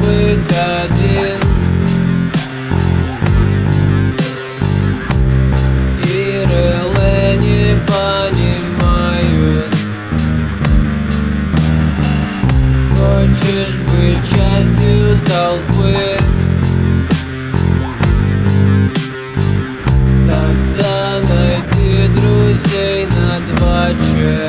быть один. И реле не понимают. Хочешь быть частью толпы, тогда найди друзей на 2Ч.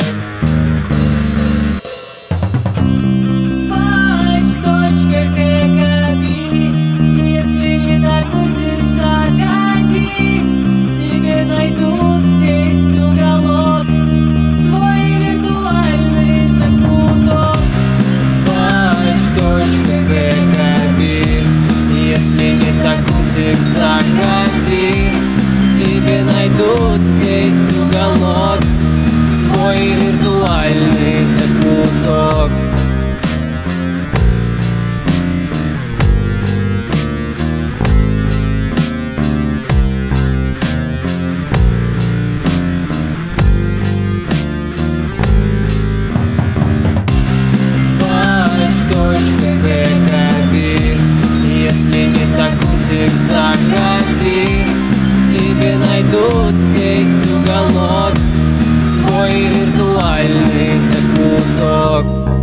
Если не так усиль, заходи, тебе найдут здесь уголок, свой виртуальный закуток. Если не так усиль, заходи, тебе найдут здесь уголок, свой виртуальный закуток. Если не так усиль, заходи, тебе найдут здесь уголок, свой виртуальный закуток.